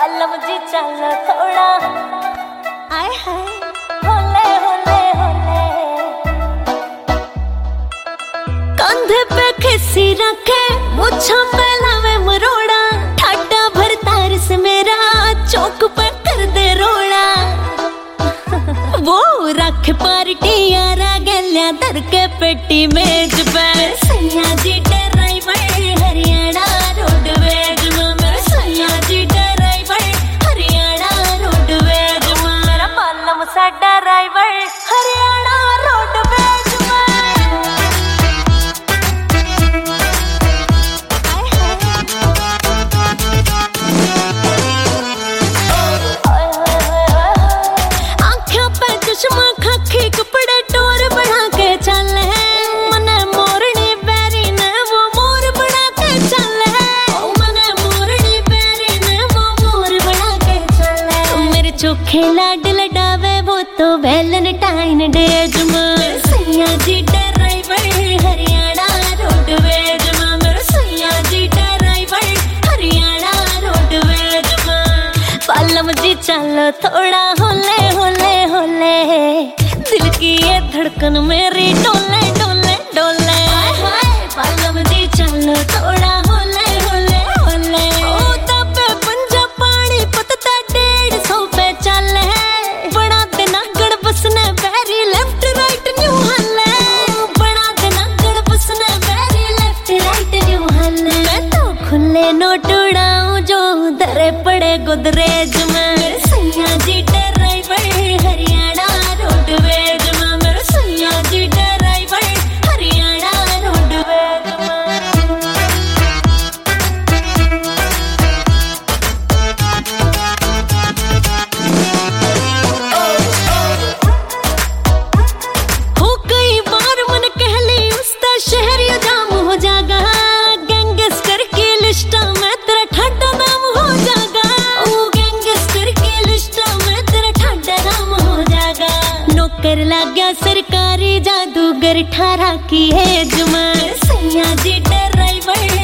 पालम जी चल थोड़ा आए हाय होले होले होले कंधे पे खिसी रखे मुझे पहलावे मरोड़ा ठाटा भर तार से मेरा चौक पे कर दे रोड़ा वो रख पार्टी यारा गलिया दर के पेटी मेज पे सैया जी ड्राइवर हरियाणा रोडवेज में मेरा सैया जी ड्राइवर हरियाणा रोडवेज में मेरा पालम सा ड्राइवर हरियाणा रोडवेज चश्मा खाकी कपड़े टोर बना के चल है मने मोरनी बैरी ने वो मोर बना के चल है मने मोरनी बैरी ने वो मोर बना के चल है मेरे चोखे लाड लडावे वो तो वैलेंटाइन डेज में सैया जी ड्राइवर हरियाणा रोडवेज में मेरे सैया जी ड्राइवर हरियाणा रोडवेज में पालम जी चलो थोड़ा होले होले होले दिल की ये धड़कन मेरी डोले डोले डोले पालम जी चलो थोड़ा होले होले होले ओ तबे पंजा पानी पतता 150 पे चल है बड़ा देना गड़ बसने बैरी लेफ्ट राइट न्यू हल्ले बड़ा देना गड़ बसने बैरी लेफ्ट राइट न्यू हल्ले मैं तो खुले नोट उड़ाऊं जो धरे पड़े गोदरेज में सैया जी ड्राइवर हरियाणा रोडवेज में मेरा सैया जी ड्राइवर हरियाणा रोडवेज हो कई बार मन कह ली उसका शहर जाम हो जागा गैंगस्टर की लिस्ट में तेरा ठाडा नाम हो जागा ओ गैंगस्टर की लिस्ट में तेरा ठाडा नाम हो जागा नौकर लग गया सरकारी जादूगर 18 की एज में सैया जी ड्राइवर